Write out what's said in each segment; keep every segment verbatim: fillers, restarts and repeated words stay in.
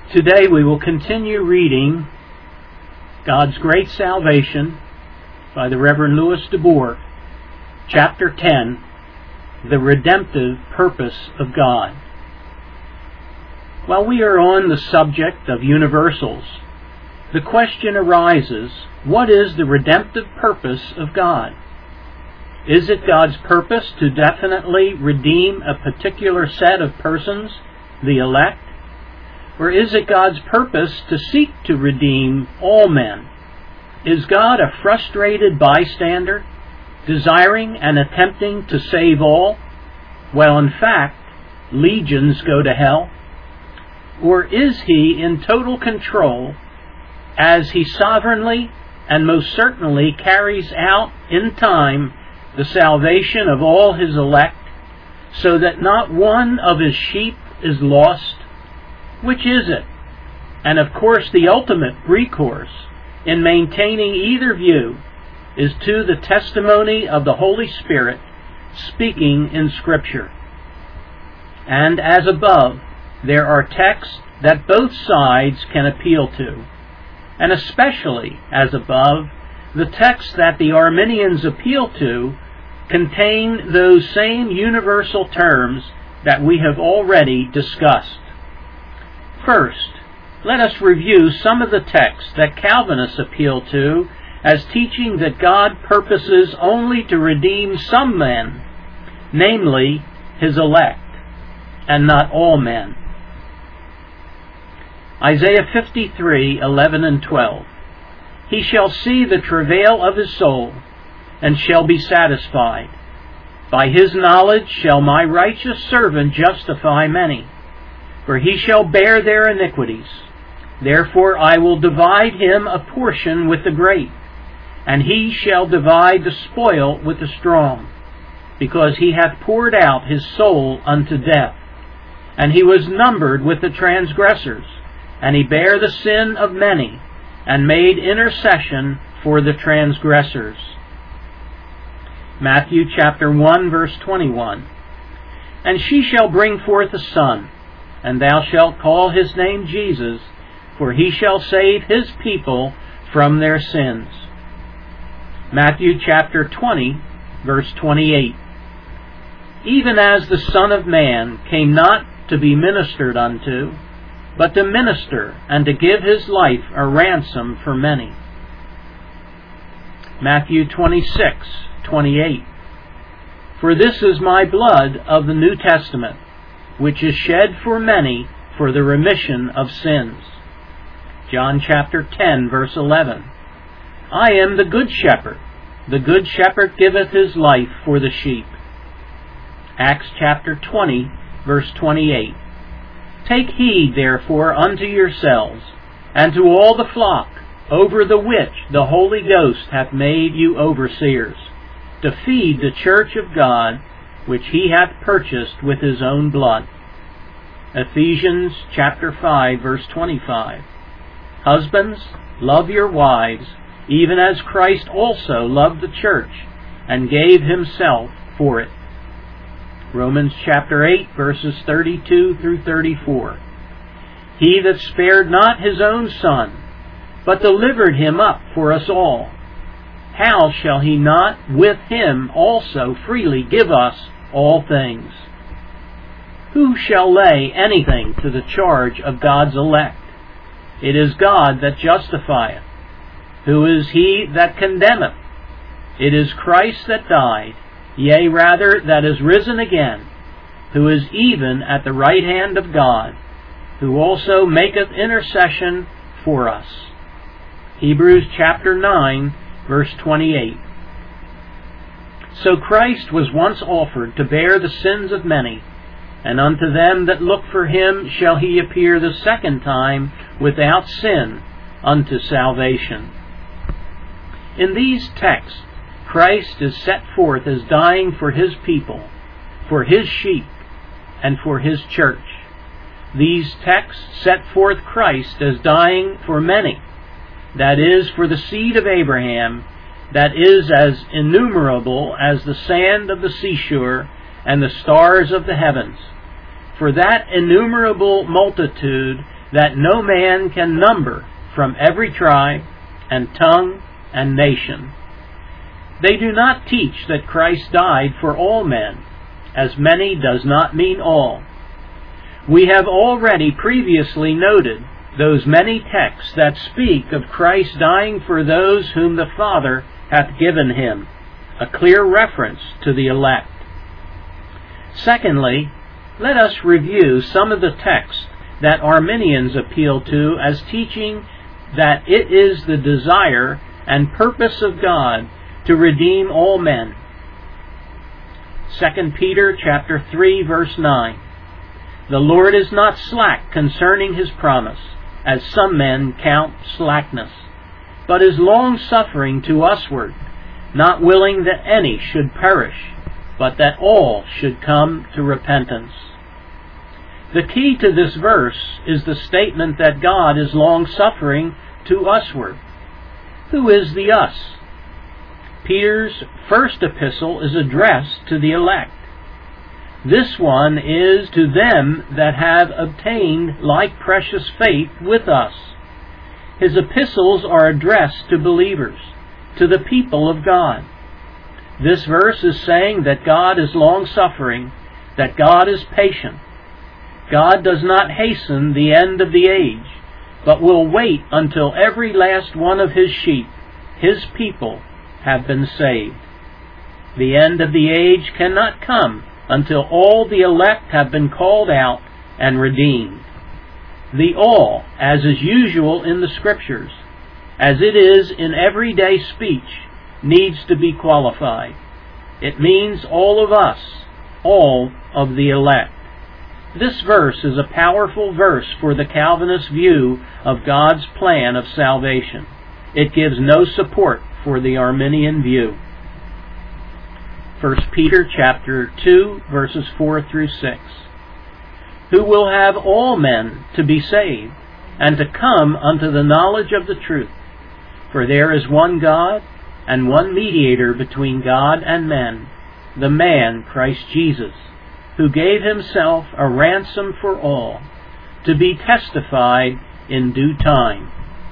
Today we will continue reading God's Great Salvation by the Reverend Louis DeBoer, Chapter ten, The Redemptive Purpose of God. While we are on the subject of universals, the question arises, what is the redemptive purpose of God? Is it God's purpose to definitely redeem a particular set of persons, the elect? Or is it God's purpose to seek to redeem all men? Is God a frustrated bystander, desiring and attempting to save all, while in fact legions go to hell? Or is He in total control as He sovereignly and most certainly carries out in time the salvation of all His elect, so that not one of His sheep is lost? Which is it? And of course the ultimate recourse in maintaining either view is to the testimony of the Holy Spirit speaking in Scripture. And as above, there are texts that both sides can appeal to, and especially, as above, the texts that the Arminians appeal to contain those same universal terms that we have already discussed. First, let us review some of the texts that Calvinists appeal to as teaching that God purposes only to redeem some men, namely His elect, and not all men. Isaiah fifty-three, eleven and twelve. He shall see the travail of his soul, and shall be satisfied. By his knowledge shall my righteous servant justify many, for he shall bear their iniquities. Therefore I will divide him a portion with the great, and he shall divide the spoil with the strong, because he hath poured out his soul unto death. And he was numbered with the transgressors, and he bare the sin of many, and made intercession for the transgressors. Matthew chapter one, verse twenty-one. And she shall bring forth a son, and thou shalt call his name Jesus, for he shall save his people from their sins. Matthew chapter twenty, verse twenty-eight. Even as the Son of Man came not to be ministered unto, but to minister and to give his life a ransom for many. Matthew twenty-six, twenty-eight. For this is my blood of the New Testament, which is shed for many for the remission of sins. John chapter ten, verse eleven. I am the good shepherd. The good shepherd giveth his life for the sheep. Acts chapter twenty, verse twenty-eight. Take heed therefore unto yourselves, and to all the flock, over the which the Holy Ghost hath made you overseers, to feed the church of God, which he hath purchased with his own blood. Ephesians chapter five, verse twenty-five. Husbands, love your wives, even as Christ also loved the church, and gave himself for it. Romans chapter eight, verses thirty-two through thirty-four. He that spared not his own Son, but delivered him up for us all, how shall he not with him also freely give us all things? Who shall lay anything to the charge of God's elect? It is God that justifieth. Who is he that condemneth? It is Christ that died, yea rather that is risen again, who is even at the right hand of God, who also maketh intercession for us. Hebrews chapter nine, verse twenty-eight. So Christ was once offered to bear the sins of many, and unto them that look for him shall he appear the second time without sin unto salvation. In these texts, Christ is set forth as dying for his people, for his sheep, and for his church. These texts set forth Christ as dying for many, that is, for the seed of Abraham, that is as innumerable as the sand of the seashore and the stars of the heavens, for that innumerable multitude that no man can number, from every tribe and tongue and nation. They do not teach that Christ died for all men, as many does not mean all. We have already previously noted those many texts that speak of Christ dying for those whom the Father hath given him, a clear reference to the elect. Secondly, let us review some of the texts that Arminians appeal to as teaching that it is the desire and purpose of God to redeem all men. Second Peter chapter three verse nine. The Lord is not slack concerning his promise, as some men count slackness, but is long-suffering to usward, not willing that any should perish, but that all should come to repentance. The key to this verse is the statement that God is long-suffering to usward. Who is the us? Peter's first epistle is addressed to the elect. This one is to them that have obtained like precious faith with us. His epistles are addressed to believers, to the people of God. This verse is saying that God is long-suffering, that God is patient. God does not hasten the end of the age, but will wait until every last one of his sheep, his people, have been saved. The end of the age cannot come until all the elect have been called out and redeemed. The all, as is usual in the Scriptures, as it is in everyday speech, needs to be qualified. It means all of us, all of the elect. This verse is a powerful verse for the Calvinist view of God's plan of salvation. It gives no support for the Arminian view. First Peter chapter two, verses four through six. Who will have all men to be saved, and to come unto the knowledge of the truth. For there is one God, and one mediator between God and men, the man Christ Jesus, who gave himself a ransom for all, to be testified in due time.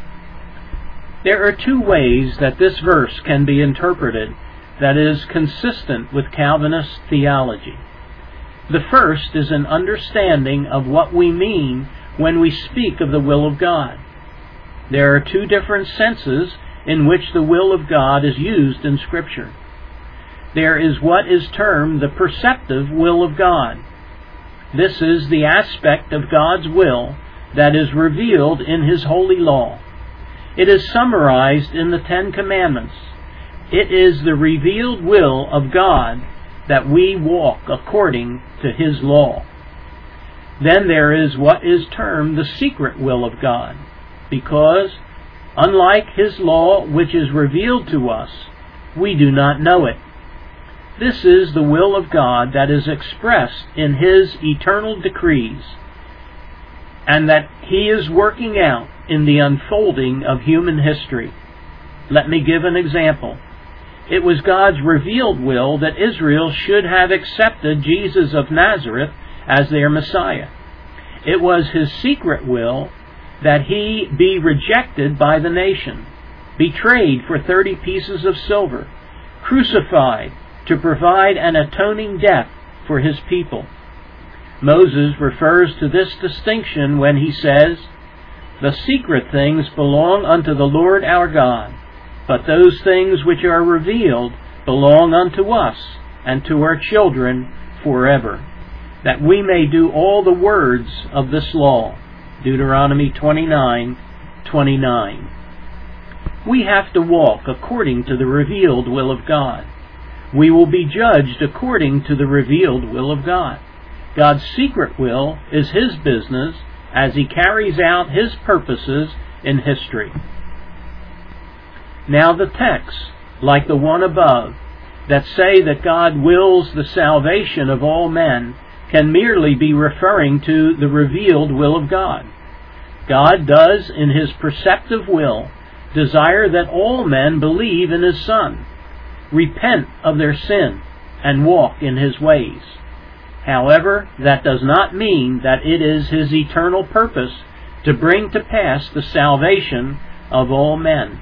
There are two ways that this verse can be interpreted that is consistent with Calvinist theology. The first is an understanding of what we mean when we speak of the will of God. There are two different senses in which the will of God is used in Scripture. There is what is termed the perceptive will of God. This is the aspect of God's will that is revealed in His holy law. It is summarized in the Ten Commandments. It is the revealed will of God that we walk according to His law. Then there is what is termed the secret will of God, because, unlike His law which is revealed to us, we do not know it. This is the will of God that is expressed in His eternal decrees, and that He is working out in the unfolding of human history. Let me give an example. It was God's revealed will that Israel should have accepted Jesus of Nazareth as their Messiah. It was His secret will that He be rejected by the nation, betrayed for thirty pieces of silver, crucified to provide an atoning death for His people. Moses refers to this distinction when he says, "The secret things belong unto the Lord our God, but those things which are revealed belong unto us and to our children forever, that we may do all the words of this law." Deuteronomy twenty-nine twenty-nine. We have to walk according to the revealed will of God. We will be judged according to the revealed will of God. God's secret will is His business as He carries out His purposes in history. Now the texts, like the one above, that say that God wills the salvation of all men, can merely be referring to the revealed will of God. God does, in His perceptive will, desire that all men believe in His Son, repent of their sin, and walk in His ways. However, that does not mean that it is His eternal purpose to bring to pass the salvation of all men.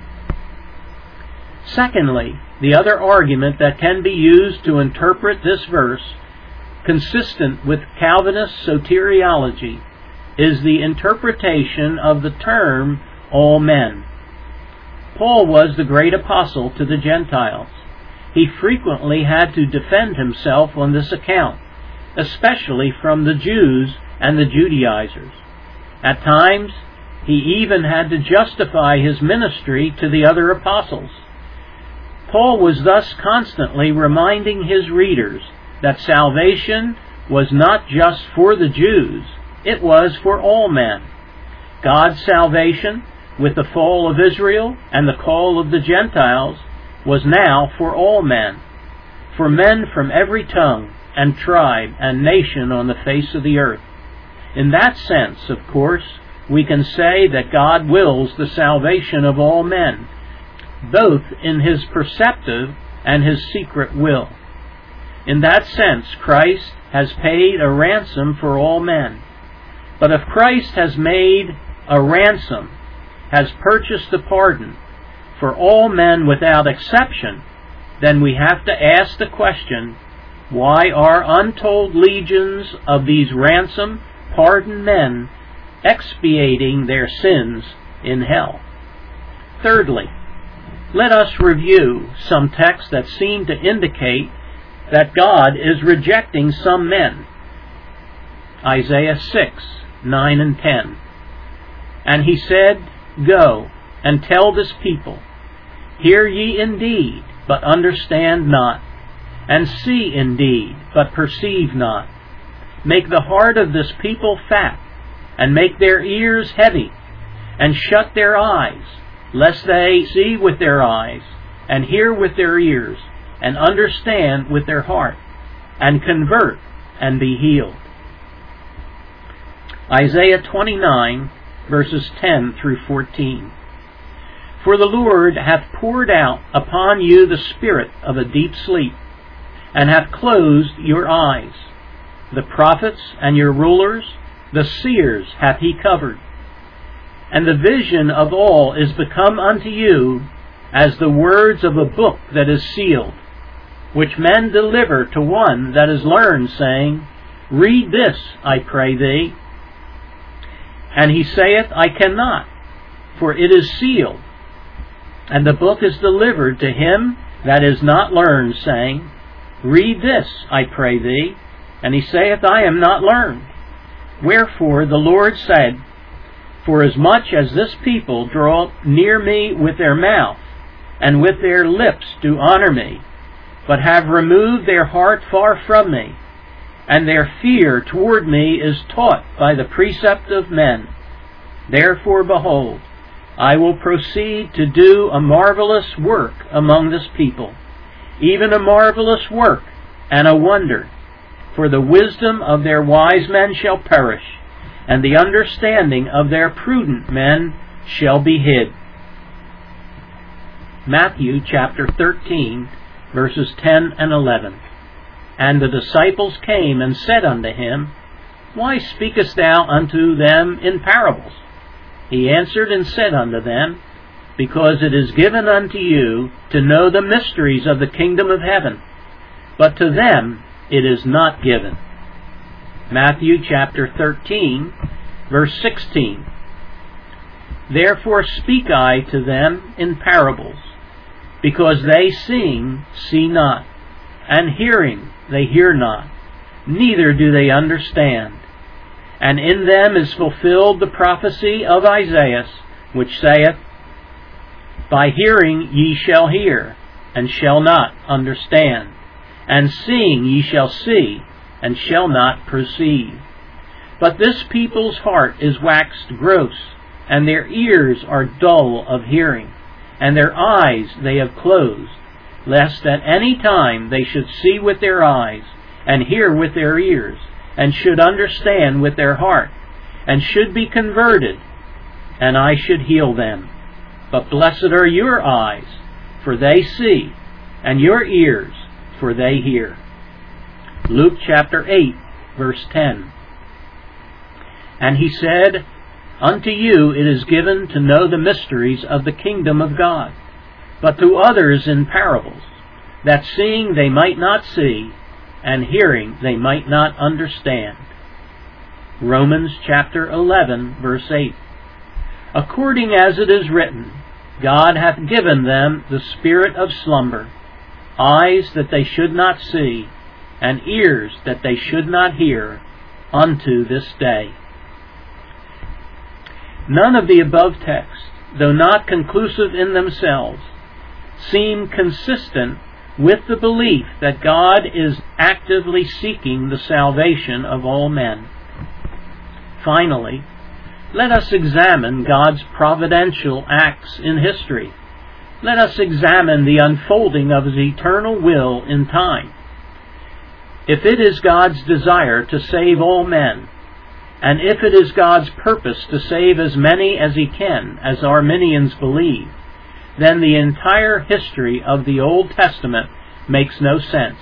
Secondly, the other argument that can be used to interpret this verse, consistent with Calvinist soteriology, is the interpretation of the term all men. Paul was the great apostle to the Gentiles. He frequently had to defend himself on this account, especially from the Jews and the Judaizers. At times, he even had to justify his ministry to the other apostles. Paul was thus constantly reminding his readers that salvation was not just for the Jews, it was for all men. God's salvation, with the fall of Israel and the call of the Gentiles, was now for all men, for men from every tongue and tribe and nation on the face of the earth. In that sense, of course, we can say that God wills the salvation of all men, both in His perceptive and His secret will. In that sense, Christ has paid a ransom for all men. But if Christ has made a ransom, has purchased a pardon for all men without exception, then we have to ask the question, why are untold legions of these ransom pardoned men expiating their sins in hell? Thirdly, let us review some texts that seem to indicate that God is rejecting some men. Isaiah six, nine and ten. And he said, Go, and tell this people, Hear ye indeed, but understand not, and see indeed, but perceive not. Make the heart of this people fat, and make their ears heavy, and shut their eyes, lest they see with their eyes, and hear with their ears, and understand with their heart, and convert, and be healed. Isaiah twenty-nine, verses ten through fourteen. For the Lord hath poured out upon you the spirit of a deep sleep, and hath closed your eyes. The prophets and your rulers, the seers hath he covered. And the vision of all is become unto you as the words of a book that is sealed, which men deliver to one that is learned, saying, Read this, I pray thee. And he saith, I cannot, for it is sealed. And the book is delivered to him that is not learned, saying, Read this, I pray thee. And he saith, I am not learned. Wherefore the Lord said, Forasmuch as this people draw near me with their mouth, and with their lips do honor me, but have removed their heart far from me, and their fear toward me is taught by the precept of men. Therefore, behold, I will proceed to do a marvelous work among this people, even a marvelous work and a wonder. For the wisdom of their wise men shall perish, and the understanding of their prudent men shall be hid. Matthew chapter thirteen, verses ten and eleven. And the disciples came and said unto him, Why speakest thou unto them in parables? He answered and said unto them, Because it is given unto you to know the mysteries of the kingdom of heaven, but to them it is not given. Matthew chapter thirteen, verse sixteen. Therefore speak I to them in parables, because they seeing see not, and hearing they hear not, neither do they understand. And in them is fulfilled the prophecy of Isaiah, which saith, By hearing ye shall hear, and shall not understand, and seeing ye shall see, and shall not perceive. But this people's heart is waxed gross, and their ears are dull of hearing, and their eyes they have closed, lest at any time they should see with their eyes, and hear with their ears, and should understand with their heart, and should be converted, and I should heal them. But blessed are your eyes, for they see, and your ears, for they hear. Luke chapter eight, verse ten. And he said, Unto you it is given to know the mysteries of the kingdom of God, but to others in parables, that seeing they might not see, and hearing they might not understand. Romans chapter eleven, verse eight. According as it is written, God hath given them the spirit of slumber, eyes that they should not see, and ears that they should not hear, unto this day. None of the above texts, though not conclusive in themselves, seem consistent with the belief that God is actively seeking the salvation of all men. Finally, let us examine God's providential acts in history. Let us examine the unfolding of His eternal will in time. If it is God's desire to save all men, and if it is God's purpose to save as many as He can, as Arminians believe, then the entire history of the Old Testament makes no sense.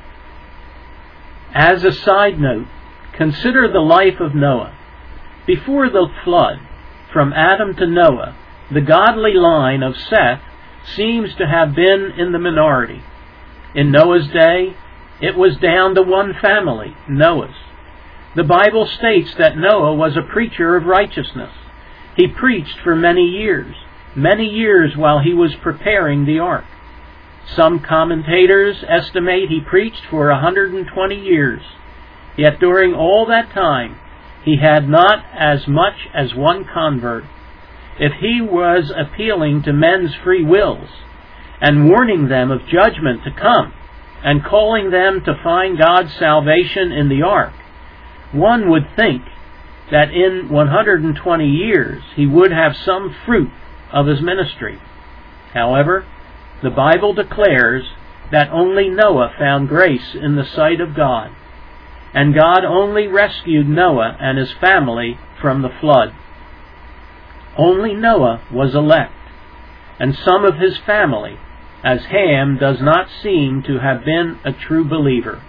As a side note, consider the life of Noah. Before the flood, from Adam to Noah, the godly line of Seth seems to have been in the minority. In Noah's day, it was down to one family, Noah's. The Bible states that Noah was a preacher of righteousness. He preached for many years, many years while he was preparing the ark. Some commentators estimate he preached for one hundred twenty years. Yet during all that time, he had not as much as one convert. If he was appealing to men's free wills and warning them of judgment to come and calling them to find God's salvation in the ark, one would think that in one hundred twenty years he would have some fruit of his ministry. However, the Bible declares that only Noah found grace in the sight of God, and God only rescued Noah and his family from the flood. Only Noah was elect, and some of his family, as Ham does not seem to have been a true believer.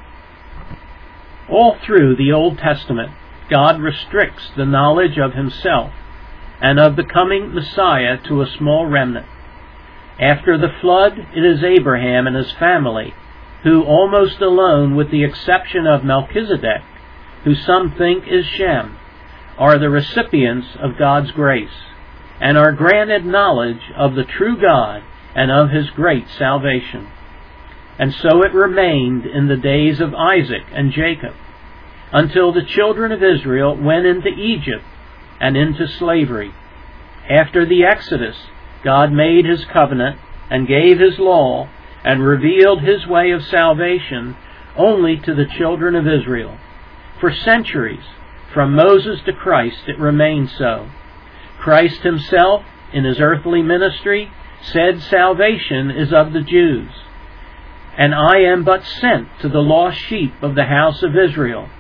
All through the Old Testament, God restricts the knowledge of Himself and of the coming Messiah to a small remnant. After the flood, it is Abraham and his family who, almost alone with the exception of Melchizedek, who some think is Shem, are the recipients of God's grace and are granted knowledge of the true God and of His great salvation. And so it remained in the days of Isaac and Jacob, until the children of Israel went into Egypt and into slavery. After the Exodus, God made His covenant and gave His law and revealed His way of salvation only to the children of Israel. For centuries, from Moses to Christ, it remained so. Christ Himself, in His earthly ministry, said salvation is of the Jews, and I am but sent to the lost sheep of the house of Israel.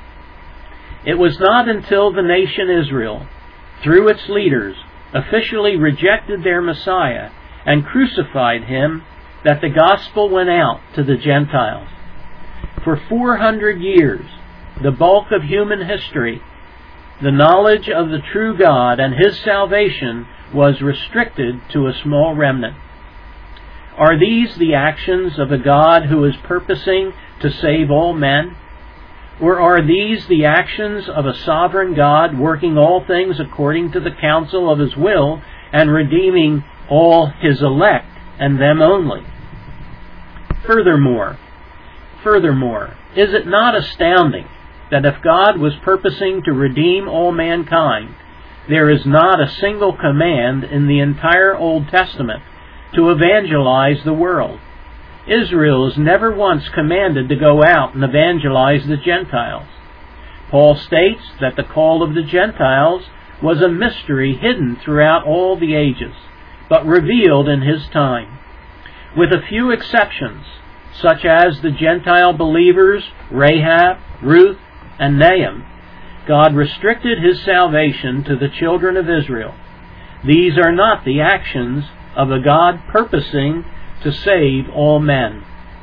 It was not until the nation Israel, through its leaders, officially rejected their Messiah and crucified Him that the gospel went out to the Gentiles. For four hundred years, the bulk of human history, the knowledge of the true God and His salvation was restricted to a small remnant. Are these the actions of a God who is purposing to save all men? Or are these the actions of a sovereign God working all things according to the counsel of His will and redeeming all His elect and them only? Furthermore, furthermore, is it not astounding that if God was purposing to redeem all mankind, there is not a single command in the entire Old Testament to evangelize the world? Israel is never once commanded to go out and evangelize the Gentiles. Paul states that the call of the Gentiles was a mystery hidden throughout all the ages, but revealed in His time. With a few exceptions, such as the Gentile believers Rahab, Ruth, and Nahum, God restricted His salvation to the children of Israel. These are not the actions of a God purposing to save all men.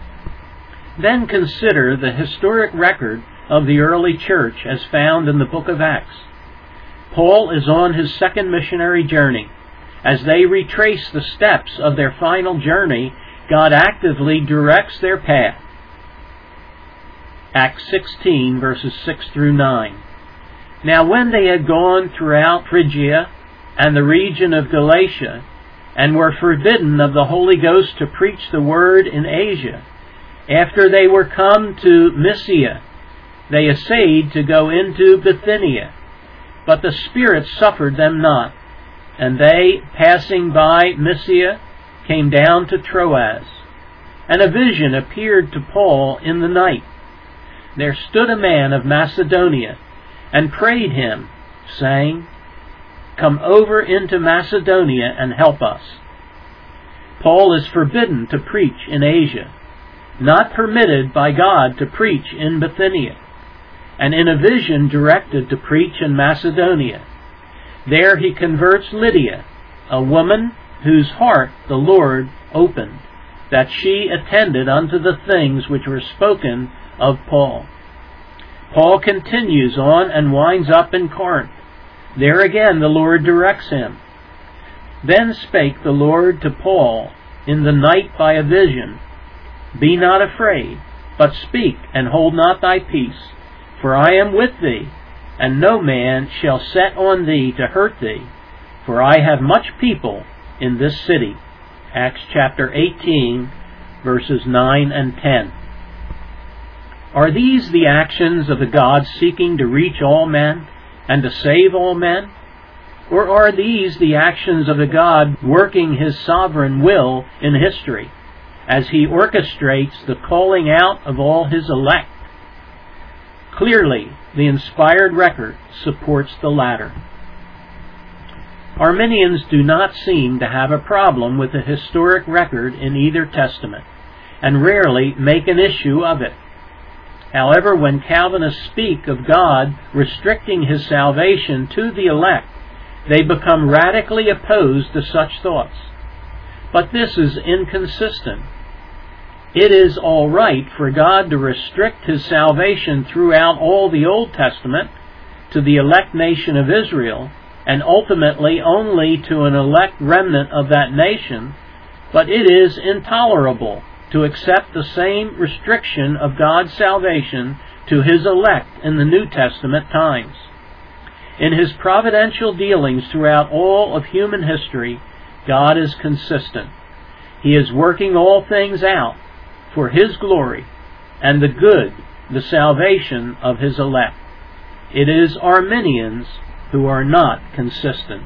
Then consider the historic record of the early church as found in the book of Acts. Paul is on his second missionary journey. As they retrace the steps of their final journey, God actively directs their path. Acts sixteen, verses six through nine. Now when they had gone throughout Phrygia and the region of Galatia, and were forbidden of the Holy Ghost to preach the word in Asia, after they were come to Mysia, they essayed to go into Bithynia, but the Spirit suffered them not. And they, passing by Mysia, came down to Troas. And a vision appeared to Paul in the night. There stood a man of Macedonia, and prayed him, saying, Come over into Macedonia and help us. Paul is forbidden to preach in Asia, not permitted by God to preach in Bithynia, and in a vision directed to preach in Macedonia. There he converts Lydia, a woman whose heart the Lord opened, that she attended unto the things which were spoken of Paul. Paul continues on and winds up in Corinth. There again the Lord directs him. Then spake the Lord to Paul in the night by a vision, Be not afraid, but speak, and hold not thy peace, for I am with thee, and no man shall set on thee to hurt thee, for I have much people in this city. Acts chapter eighteen, verses nine and ten. Are these the actions of a God seeking to reach all men and to save all men? Or are these the actions of a God working his sovereign will in history, as he orchestrates the calling out of all his elect? Clearly, the inspired record supports the latter. Arminians do not seem to have a problem with the historic record in either testament, and rarely make an issue of it. However, when Calvinists speak of God restricting his salvation to the elect, they become radically opposed to such thoughts. But this is inconsistent. It is all right for God to restrict his salvation throughout all the Old Testament to the elect nation of Israel, and ultimately only to an elect remnant of that nation, but it is intolerable to accept the same restriction of God's salvation to his elect in the New Testament times. In his providential dealings throughout all of human history, God is consistent. He is working all things out for his glory and the good, the salvation of his elect. It is Arminians who are not consistent.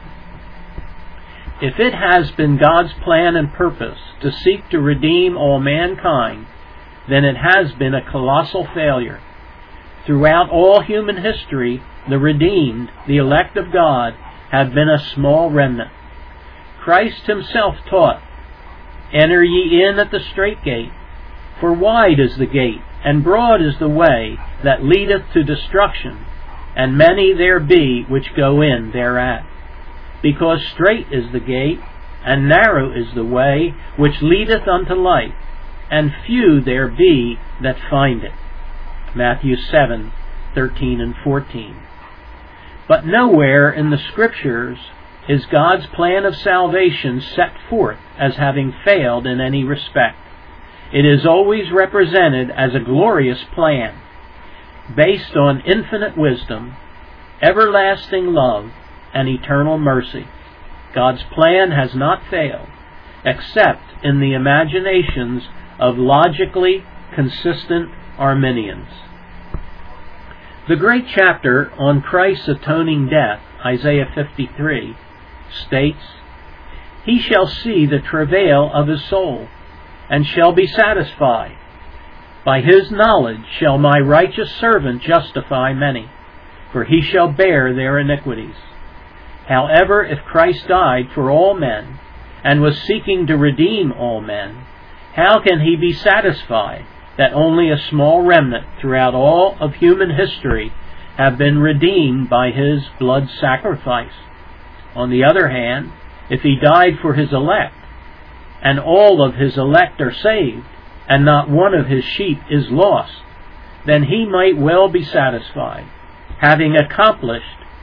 If it has been God's plan and purpose to seek to redeem all mankind, then it has been a colossal failure. Throughout all human history, the redeemed, the elect of God, have been a small remnant. Christ himself taught, Enter ye in at the strait gate, for wide is the gate, and broad is the way that leadeth to destruction, and many there be which go in thereat. Because strait is the gate, and narrow is the way which leadeth unto life, and few there be that find it. Matthew seven, thirteen and fourteen. But nowhere in the Scriptures is God's plan of salvation set forth as having failed in any respect. It is always represented as a glorious plan, based on infinite wisdom, everlasting love, and eternal mercy. God's plan has not failed, except in the imaginations of logically consistent Arminians. The great chapter on Christ's atoning death, Isaiah fifty-three, states, He shall see the travail of his soul, and shall be satisfied. By his knowledge shall my righteous servant justify many, for he shall bear their iniquities. However, if Christ died for all men, and was seeking to redeem all men, how can he be satisfied that only a small remnant throughout all of human history have been redeemed by his blood sacrifice? On the other hand, if he died for his elect, and all of his elect are saved, and not one of his sheep is lost, then he might well be satisfied, having accomplished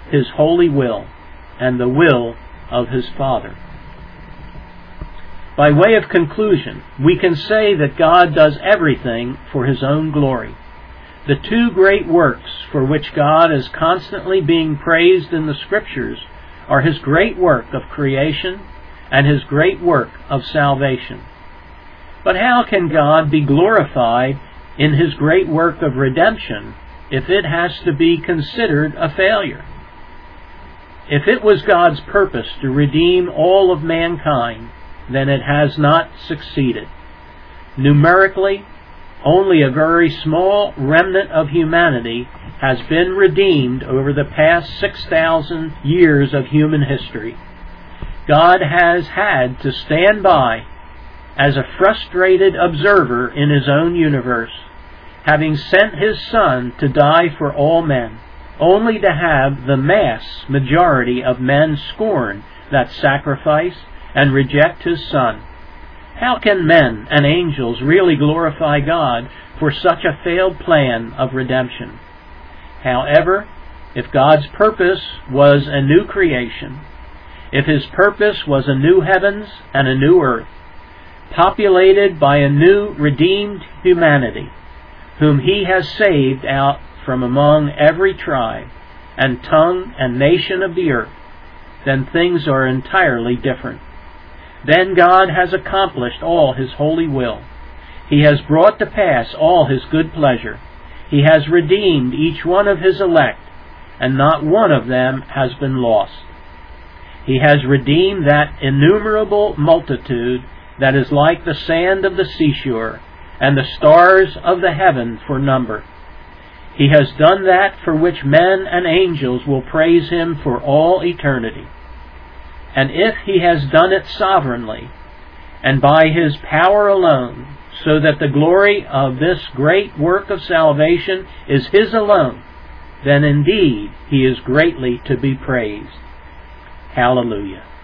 His holy will and the will of His Father. By way of conclusion, we can say that God does everything for His own glory. The two great works for which God is constantly being praised in the Scriptures are His great work of creation and His great work of salvation. But how can God be glorified in His great work of redemption if it has to be considered a failure? If it was God's purpose to redeem all of mankind, then it has not succeeded. Numerically, only a very small remnant of humanity has been redeemed over the past six thousand years of human history. God has had to stand by as a frustrated observer in His own universe, having sent His Son to die for all men, only to have the mass majority of men scorn that sacrifice and reject His Son. How can men and angels really glorify God for such a failed plan of redemption? However, if God's purpose was a new creation, if His purpose was a new heavens and a new earth, populated by a new redeemed humanity, whom He has saved out from among every tribe and tongue and nation of the earth, then things are entirely different. Then God has accomplished all His holy will. He has brought to pass all His good pleasure. He has redeemed each one of His elect, and not one of them has been lost. He has redeemed that innumerable multitude that is like the sand of the seashore and the stars of the heaven for number. He has done that for which men and angels will praise Him for all eternity. And if He has done it sovereignly, and by His power alone, so that the glory of this great work of salvation is His alone, then indeed He is greatly to be praised. Hallelujah.